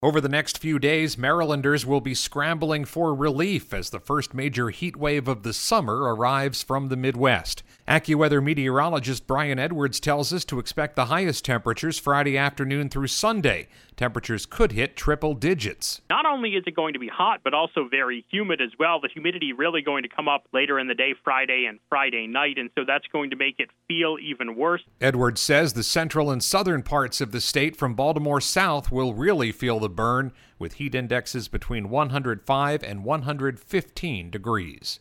Over the next few days, Marylanders will be scrambling for relief as the first major heat wave of the summer arrives from the Midwest. AccuWeather meteorologist Brian Edwards tells us to expect the highest temperatures Friday afternoon through Sunday. Temperatures could hit triple digits. Not only is it going to be hot, but also very humid as well. The humidity really going to come up later in the day, Friday and Friday night, and so that's going to make it feel even worse. Edwards says the central and southern parts of the state from Baltimore south will really feel the burn, with heat indexes between 105 and 115 degrees.